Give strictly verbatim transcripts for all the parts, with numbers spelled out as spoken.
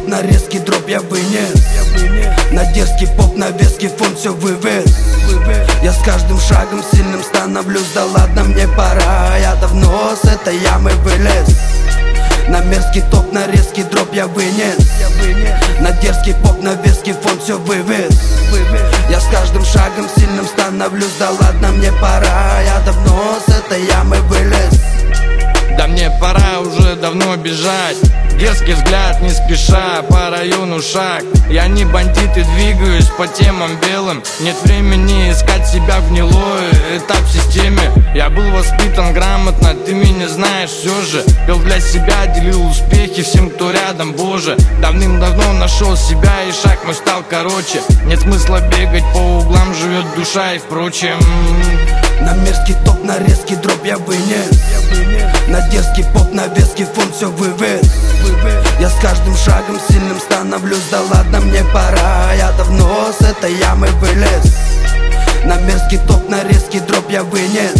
на резкий дроп я вынес. На дерзкий поп, на веский фон все вывез. Я с каждым шагом сильным становлюсь. Да ладно, мне пора, я давно с этой ямы вылез. На мерзкий топ, на резкий дроп я вынес. На дерзкий поп, на веский фон все вывез. Я с каждым шагом сильным становлюсь. Да ладно, мне пора, я давно с этой ямы вылез. Да мне пора уже давно бежать. Дерзкий взгляд, не спеша, по району шаг. Я не бандит и двигаюсь по темам белым. Нет времени искать себя в гнилой этап в системе. Я был воспитан грамотно, ты меня знаешь все же. Пел для себя, делил успехи всем, кто рядом, боже. Давным-давно нашел себя и шаг мой стал короче. Нет смысла бегать по углам, живет душа и впрочем. На мерзкий топ, на резкий дроп я вынес. На дерзкий поп, на веский фон все вывез. Я с каждым шагом сильным становлюсь. Да ладно, мне пора, я давно с этой ямы вылез. На мерзкий топ, на резкий дроп я вынес.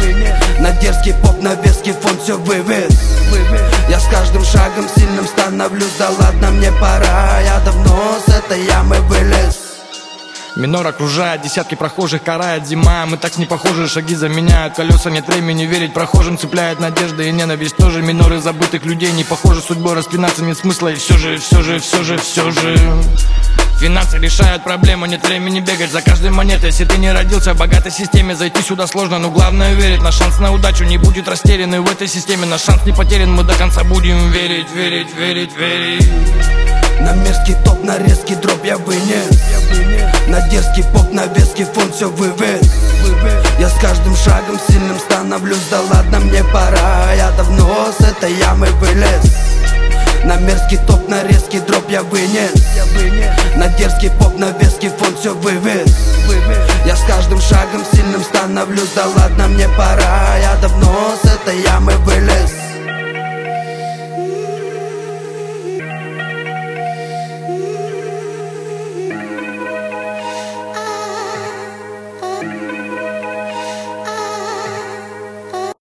На дерзкий поп, на веский фон все вывез. Я с каждым шагом сильным становлюсь. Да ладно, мне пора, я давно с этой ямы вылез. Минор окружает, десятки прохожих карает зима. Мы так не похожи, шаги заменяют колеса. Нет времени верить прохожим, цепляет надежда и ненависть. Тоже миноры забытых людей, не похожи судьбой распинаться нет смысла. И все же, все же, все же, все же финансы решают проблему, нет времени бегать за каждой монетой. Если ты не родился в богатой системе, зайти сюда сложно, но главное верить. Наш шанс на удачу не будет растерян, и в этой системе наш шанс не потерян. Мы до конца будем верить, верить, верить, верить. На мерзкий топ, на резкий дроп я вынес. На дерзкий поп, на веский фон все вывез. Я с каждым шагом сильным становлюсь. Да ладно, мне пора, я давно с этой ямы вылез. На мерзкий топ, на резкий дроп я вынес. На дерзкий поп, на веский фон все вывез. Я с каждым шагом сильным становлюсь. Да ладно, мне пора, я давно с этой ямы вылез.